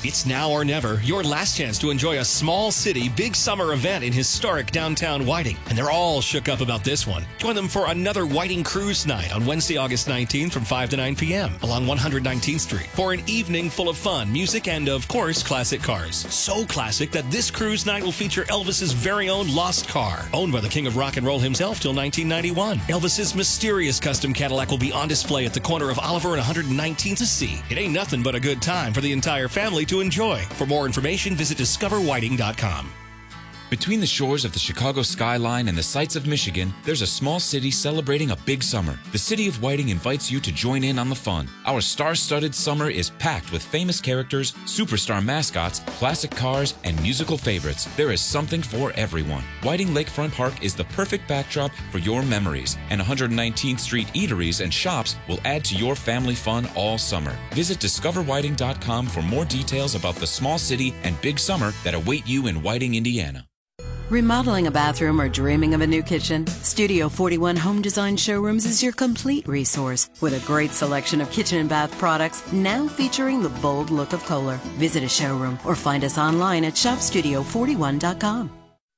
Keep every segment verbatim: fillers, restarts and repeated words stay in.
It's now or never, your last chance to enjoy a small city, big summer event in historic downtown Whiting. And they're all shook up about this one. Join them for another Whiting Cruise Night on Wednesday, August nineteenth from five to nine p.m. along one hundred nineteenth Street for an evening full of fun, music, and, of course, classic cars. So classic that this cruise night will feature Elvis's very own lost car, owned by the king of rock and roll himself till nineteen ninety-one. Elvis's mysterious custom Cadillac will be on display at the corner of Oliver and one hundred nineteenth to see. It ain't nothing but a good time for the entire family to enjoy. For more information, visit discover whiting dot com. Between the shores of the Chicago skyline and the sights of Michigan, there's a small city celebrating a big summer. The city of Whiting invites you to join in on the fun. Our star-studded summer is packed with famous characters, superstar mascots, classic cars, and musical favorites. There is something for everyone. Whiting Lakefront Park is the perfect backdrop for your memories, and one hundred nineteenth Street eateries and shops will add to your family fun all summer. Visit discover whiting dot com for more details about the small city and big summer that await you in Whiting, Indiana. Remodeling a bathroom or dreaming of a new kitchen? Studio forty-one Home Design Showrooms is your complete resource with a great selection of kitchen and bath products now featuring the bold look of Kohler. Visit a showroom or find us online at shop studio forty-one dot com.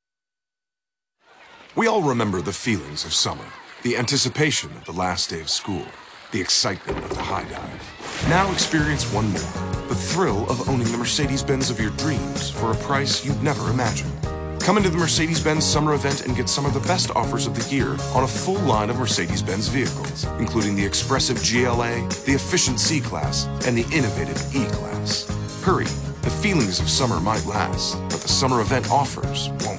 We all remember the feelings of summer, the anticipation of the last day of school, the excitement of the high dive. Now experience one more, the thrill of owning the Mercedes-Benz of your dreams for a price you'd never imagined. Come into the Mercedes-Benz summer event and get some of the best offers of the year on a full line of Mercedes-Benz vehicles, including the expressive G L A, the efficient C-Class, and the innovative E-Class. Hurry, the feelings of summer might last, but the summer event offers won't.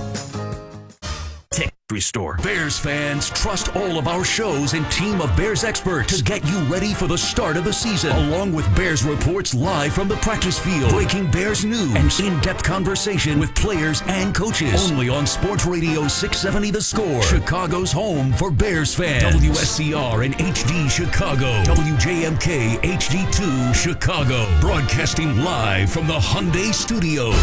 Store. Bears fans, trust all of our shows and team of Bears experts to get you ready for the start of the season, along with Bears reports live from the practice field, breaking Bears news, and in-depth conversation with players and coaches. Only on Sports Radio six seventy The Score, Chicago's home for Bears fans. W S C R and H D Chicago, W J M K H D two Chicago, broadcasting live from the Hyundai Studios.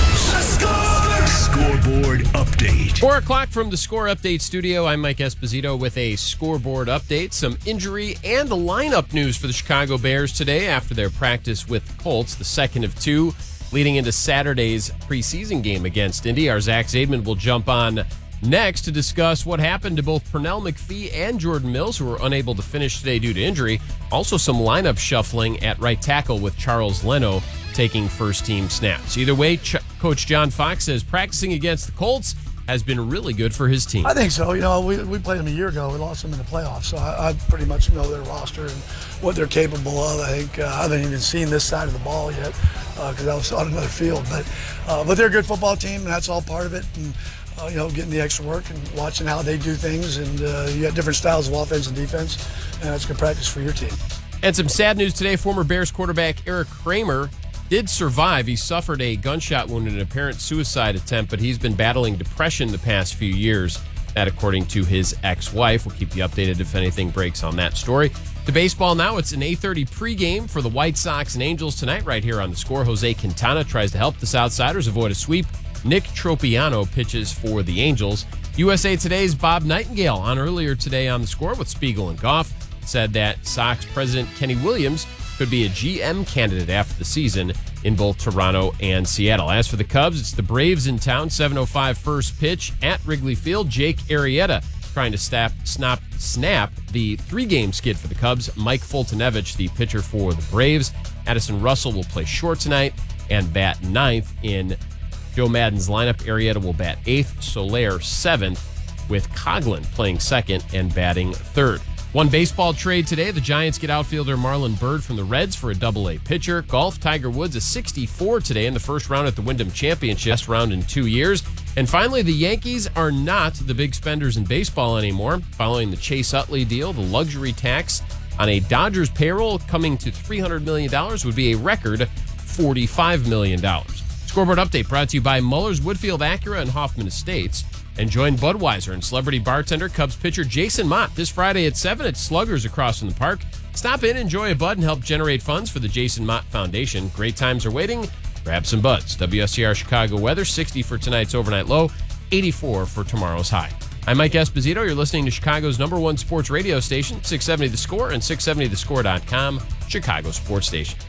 Score! Scoreboard update. Four o'clock from the Score Update studio. I'm Mike Esposito with a scoreboard update, some injury and the lineup news for the Chicago Bears today after their practice with the Colts, the second of two, leading into Saturday's preseason game against Indy. Our Zach Zaidman will jump on next to discuss what happened to both Pernell McPhee and Jordan Mills, who were unable to finish today due to injury. Also some lineup shuffling at right tackle with Charles Leno taking first-team snaps. Either way, Ch- Coach John Fox says practicing against the Colts has been really good for his team. I think so. You know, we, we played them a year ago. We lost them in the playoffs, so I, I pretty much know their roster and what they're capable of. I think uh, I haven't even seen this side of the ball yet because uh, I was on another field. But uh, but they're a good football team, and that's all part of it. And uh, you know, getting the extra work and watching how they do things. And uh, you got different styles of offense and defense, and that's good practice for your team. And some sad news today. Former Bears quarterback Eric Kramer did survive. He suffered a gunshot wound in an apparent suicide attempt, but he's been battling depression the past few years. That according to his ex-wife. We'll keep you updated if anything breaks on that story. To baseball now, it's an eight thirty pregame for the White Sox and Angels tonight right here on the Score. Jose Quintana tries to help the Southsiders avoid a sweep. Nick Tropiano pitches for the Angels. U S A Today's Bob Nightingale on earlier today on the Score with Spiegel and Goff said that Sox president Kenny Williams could be a G M candidate after the season in both Toronto and Seattle. As for the Cubs, it's the Braves in town. seven oh five first pitch at Wrigley Field. Jake Arrieta trying to snap, snap, snap the three-game skid for the Cubs. Mike Fultonevich, the pitcher for the Braves. Addison Russell will play short tonight and bat ninth in Joe Madden's lineup. Arrieta will bat eighth, Soler seventh, with Coghlan playing second and batting third. One baseball trade today. The Giants get outfielder Marlon Byrd from the Reds for a double A pitcher. Golf, Tiger Woods a sixty-four today in the first round at the Wyndham Championship. Best round in two years. And finally, the Yankees are not the big spenders in baseball anymore. Following the Chase Utley deal, the luxury tax on a Dodgers payroll coming to three hundred million dollars would be a record forty-five million dollars. Scoreboard update brought to you by Muller's Woodfield Acura and Hoffman Estates. And join Budweiser and celebrity bartender Cubs pitcher Jason Mott this Friday at seven at Sluggers across from the park. Stop in, enjoy a bud, and help generate funds for the Jason Mott Foundation. Great times are waiting. Grab some buds. W S C R Chicago weather, sixty for tonight's overnight low, eighty-four for tomorrow's high. I'm Mike Esposito. You're listening to Chicago's number one sports radio station, six seventy The Score and six seventy the score dot com, Chicago sports station.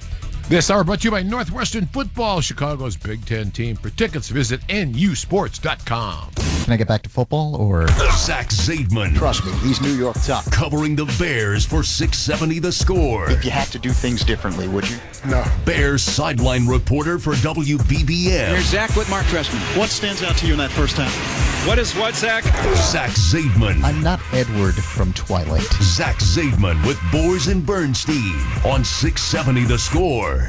This hour brought to you by Northwestern Football, Chicago's Big Ten team. For tickets, visit N U sports dot com. Can I get back to football, or? Zach Zaidman. Trust me, he's New York tough. Covering the Bears for six seventy The Score. If you had to do things differently, would you? No. Bears sideline reporter for W B B M. Here's Zach with Mark Trestman. What stands out to you in that first half? What is what, Zach? Zach Zaidman. I'm not Edward from Twilight. Zach Zaidman with Boers and Bernstein on six seventy The Score.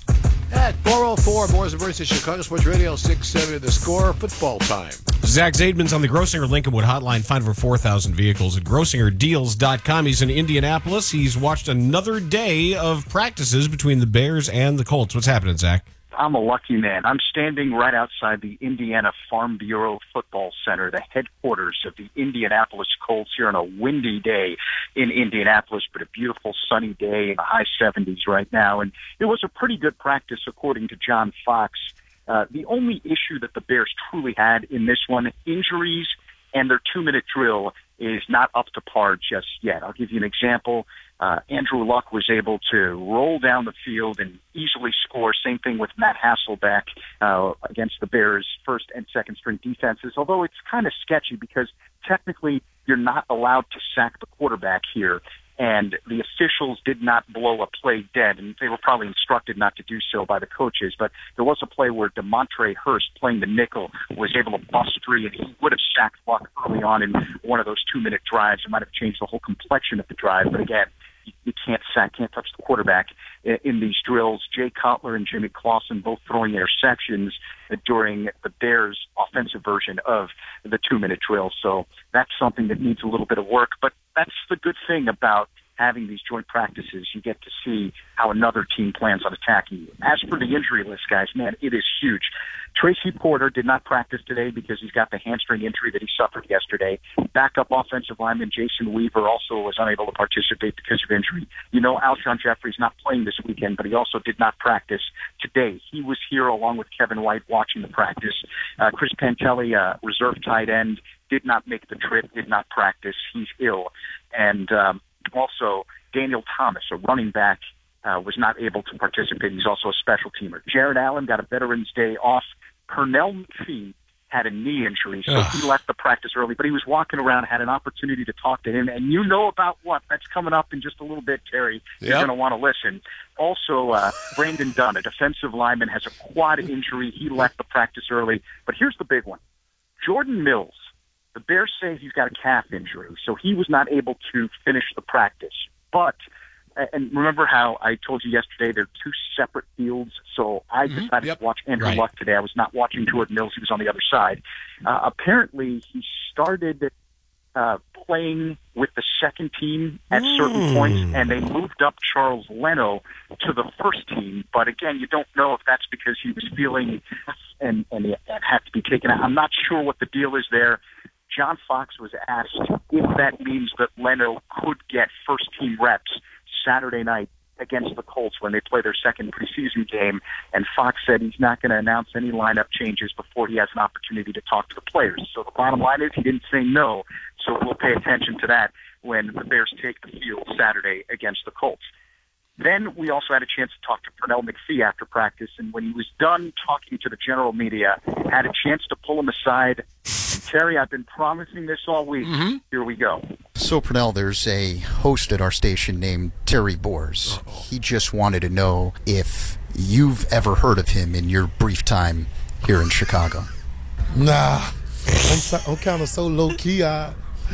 At four oh four, Boers and Bernstein, Chicago Sports Radio, six seventy The Score, football time. Zach Zaidman's on the Grossinger Lincolnwood hotline. Find over four thousand vehicles at grossinger deals dot com. He's in Indianapolis. He's watched another day of practices between the Bears and the Colts. What's happening, Zach? I'm a lucky man. I'm standing right outside the Indiana Farm Bureau Football Center, the headquarters of the Indianapolis Colts, here on a windy day in Indianapolis, but a beautiful sunny day in the high seventies right now. And it was a pretty good practice, according to John Fox. Uh, the only issue that the Bears truly had in this one, injuries and their two-minute drill, is not up to par just yet. I'll give you an example. Uh, Andrew Luck was able to roll down the field and easily score. Same thing with Matt Hasselbeck uh, against the Bears' first and second string defenses, although it's kind of sketchy because technically you're not allowed to sack the quarterback here. And the officials did not blow a play dead, and they were probably instructed not to do so by the coaches. But there was a play where DeMontre Hurst, playing the nickel, was able to bust free, and he would have sacked Luck early on in one of those two-minute drives. It might have changed the whole complexion of the drive. But again, you, you can't sack, can't touch the quarterback in, in these drills. Jay Cutler and Jimmy Clausen both throwing interceptions during the Bears' offensive version of the two-minute drill. So that's something that needs a little bit of work. But that's the good thing about having these joint practices. You get to see how another team plans on attacking you. As for the injury list, guys, man, it is huge. Tracy Porter did not practice today because he's got the hamstring injury that he suffered yesterday. Backup offensive lineman Jason Weaver also was unable to participate because of injury. You know, Alshon Jeffrey's not playing this weekend, but he also did not practice today. He was here along with Kevin White watching the practice. Uh, Chris Pantelli, uh, reserve tight end, did not make the trip, did not practice. He's ill. And um, also, Daniel Thomas, a running back, uh, was not able to participate. He's also a special teamer. Jared Allen got a Veterans Day off. Pernell McPhee had a knee injury, so Ugh. he left the practice early. But he was walking around, had an opportunity to talk to him. And you know about what? That's coming up in just a little bit, Terry. Yep. You're going to want to listen. Also, uh, Brandon Dunn, a defensive lineman, has a quad injury. He left the practice early. But here's the big one. Jordan Mills. The Bears say he's got a calf injury, so he was not able to finish the practice. But, and remember how I told you yesterday they're two separate fields, so I mm-hmm. decided yep. to watch Andrew right. Luck today. I was not watching Jordan Mills. He was on the other side. Uh, apparently, he started uh, playing with the second team at mm. certain points, and they moved up Charles Leno to the first team. But again, you don't know if that's because he was feeling and, and it had to be taken out. I'm not sure what the deal is there. John Fox was asked if that means that Leno could get first-team reps Saturday night against the Colts when they play their second preseason game, and Fox said he's not going to announce any lineup changes before he has an opportunity to talk to the players. So the bottom line is he didn't say no, so we'll pay attention to that when the Bears take the field Saturday against the Colts. Then we also had a chance to talk to Pernell McPhee after practice, and when he was done talking to the general media, had a chance to pull him aside. And Terry, I've been promising this all week. Mm-hmm. Here we go. So, Pernell, there's a host at our station named Terry Boers. Uh-oh. He just wanted to know if you've ever heard of him in your brief time here in Chicago. Nah, I'm, so, I'm kind of so low-key. I,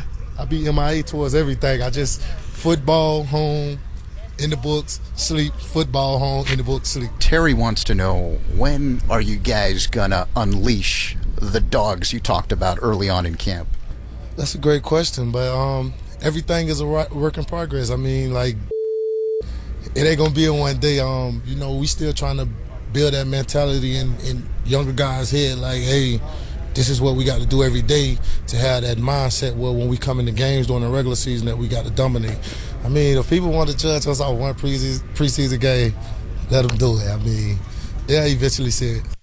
I be M I A towards everything. I just football, home, in the books, sleep, football, home, in the books, sleep. Terry wants to know, when are you guys gonna unleash the dogs you talked about early on in camp? That's a great question, but um, everything is a work in progress. I mean, like, it ain't gonna be in one day. Um, you know, we still trying to build that mentality in, in younger guys' head, like, hey, this is what we got to do every day to have that mindset where when we come into games during the regular season that we got to dominate. I mean, if people want to judge us off one preseason, preseason game, let them do it. I mean, they'll eventually see it.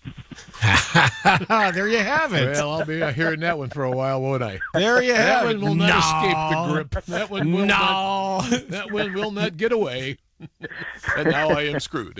There you have it. Well, I'll be hearing that one for a while, won't I? There you have that it. That one will not no. escape the grip. That one will no. not, that one will not get away. And now I am screwed.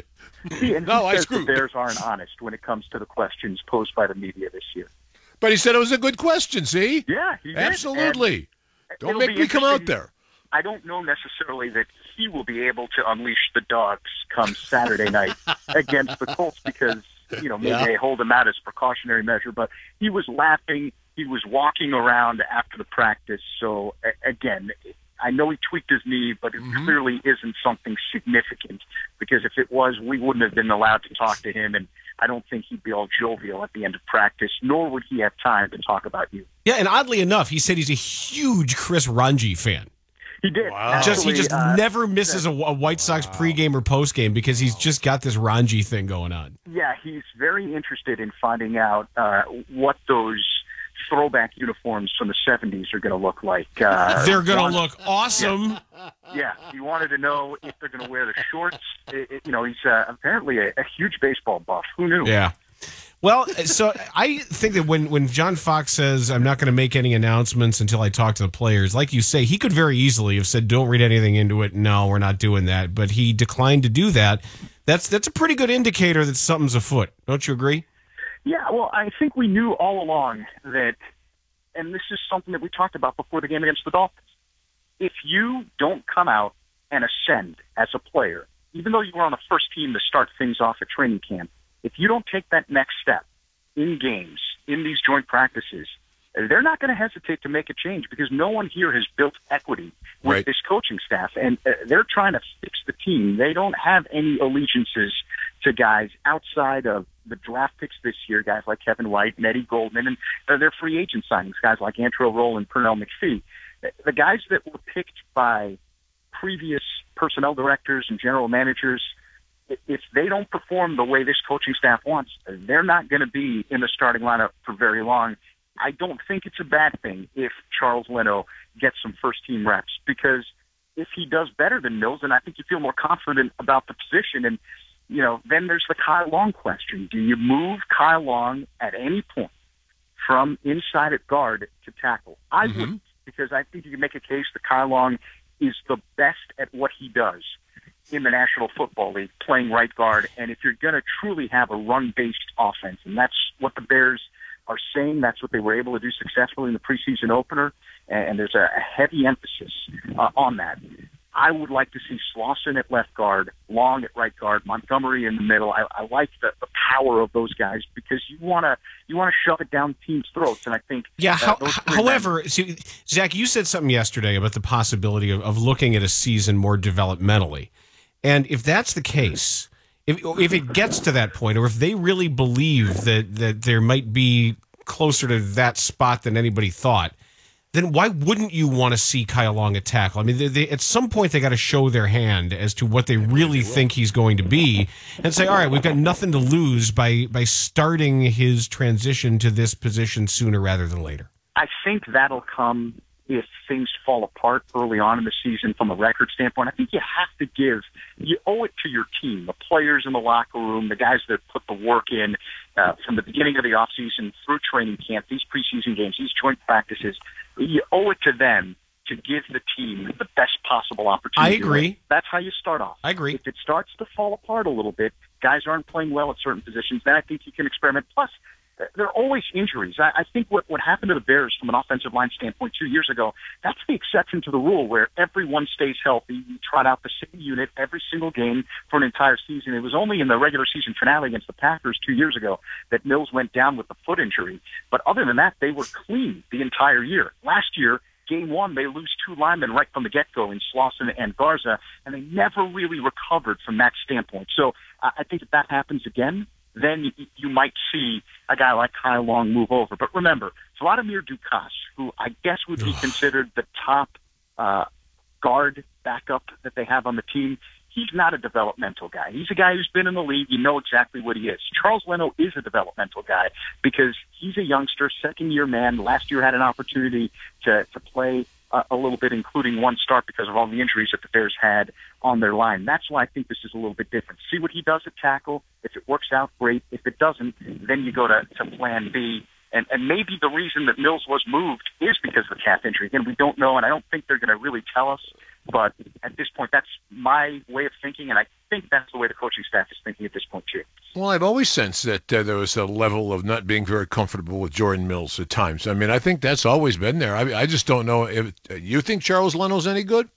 See, and No, he I says screwed. the Bears aren't honest when it comes to the questions posed by the media this year. But he said it was a good question, see? Yeah, he did. Absolutely. And Don't it'll make be me come out interesting. there. I don't know necessarily that he will be able to unleash the dogs come Saturday night against the Colts because, you know, maybe Yeah. they hold him out as a precautionary measure. But he was laughing. He was walking around after the practice. So, a- again, I know he tweaked his knee, but it Mm-hmm. clearly isn't something significant because if it was, we wouldn't have been allowed to talk to him. And I don't think he'd be all jovial at the end of practice, nor would he have time to talk about you. Yeah, and oddly enough, he said he's a huge Chris Ranji fan. He did. Just he Actually, just uh, never misses a, a White Sox pregame or postgame because he's just got this Ranji thing going on. Yeah, he's very interested in finding out uh, what those throwback uniforms from the seventies are going to look like. Uh, They're going one- to look awesome. Yeah, he wanted to know if they're going to wear the shorts. It, it- you know, he's uh, apparently a, a huge baseball buff. Who knew? Yeah. Well, so I think that when, when John Fox says, I'm not going to make any announcements until I talk to the players, like you say, he could very easily have said, don't read anything into it. No, we're not doing that. But he declined to do that. That's that's a pretty good indicator that something's afoot. Don't you agree? Yeah, well, I think we knew all along that, and this is something that we talked about before the game against the Dolphins. If you don't come out and ascend as a player, even though you were on the first team to start things off at training camp, if you don't take that next step in games, in these joint practices, they're not going to hesitate to make a change because no one here has built equity with Right. this coaching staff, and uh, they're trying to fix the team. They don't have any allegiances to guys outside of the draft picks this year, guys like Kevin White and Eddie Goldman, and uh, their free agent signings, guys like Antro Roll and Pernell McPhee. The guys that were picked by previous personnel directors and general managers, if they don't perform the way this coaching staff wants, they're not going to be in the starting lineup for very long. I don't think it's a bad thing if Charles Leno gets some first-team reps because if he does better than Mills, then I think you feel more confident about the position. And, you know, then there's the Kyle Long question. Do you move Kyle Long at any point from inside at guard to tackle? I Mm-hmm. wouldn't because I think you can make a case that Kyle Long is the best at what he does in the National Football League, playing right guard. And if you're going to truly have a run-based offense, and that's what the Bears are saying, that's what they were able to do successfully in the preseason opener, and there's a heavy emphasis uh, on that. I would like to see Slauson at left guard, Long at right guard, Montgomery in the middle. I, I like the, the power of those guys because you want to you want to shove it down teams' throats, and I think Yeah. uh, How, those three however, see, Zach, you said something yesterday about the possibility of, of looking at a season more developmentally. And if that's the case, if if it gets to that point, or if they really believe that, that there might be closer to that spot than anybody thought, then why wouldn't you want to see Kyle Long at tackle? I mean, they, they, at some point they got to show their hand as to what they really think he's going to be, and say, all right, we've got nothing to lose by by starting his transition to this position sooner rather than later. I think that'll come if things fall apart early on in the season from a record standpoint. I think you have to give, you owe it to your team, the players in the locker room, the guys that put the work in uh, from the beginning of the offseason through training camp, these preseason games, these joint practices. You owe it to them to give the team the best possible opportunity. I agree. That's how you start off. I agree. If it starts to fall apart a little bit, guys aren't playing well at certain positions, then I think you can experiment. Plus, there are always injuries. I, I think what, what happened to the Bears from an offensive line standpoint two years ago, that's the exception to the rule where everyone stays healthy. You trot out the same unit every single game for an entire season. It was only in the regular season finale against the Packers two years ago that Mills went down with the foot injury. But other than that, they were clean the entire year. Last year, game one, they lose two linemen right from the get-go in Slauson and Garza, and they never really recovered from that standpoint. So uh, I think if that happens again, then you, you might see a guy like Kyle Long move over. But remember, Vladimir Dukas, who I guess would be considered the top uh, guard backup that they have on the team, he's not a developmental guy. He's a guy who's been in the league. You know exactly what he is. Charles Leno is a developmental guy because he's a youngster, second-year man. Last year had an opportunity to, to play uh, a little bit, including one start because of all the injuries that the Bears had on their line. That's why I think this is a little bit different. See what he does at tackle. If it works out, great. If it doesn't, then you go to, to plan B. And, and maybe the reason that Mills was moved is because of the calf injury. Again, we don't know, and I don't think they're going to really tell us. But at this point, that's my way of thinking, and I think that's the way the coaching staff is thinking at this point, too. Well, I've always sensed that uh, there was a level of not being very comfortable with Jordan Mills at times. I mean, I think that's always been there. I, I just don't know if uh, you think Charles Leno's any good?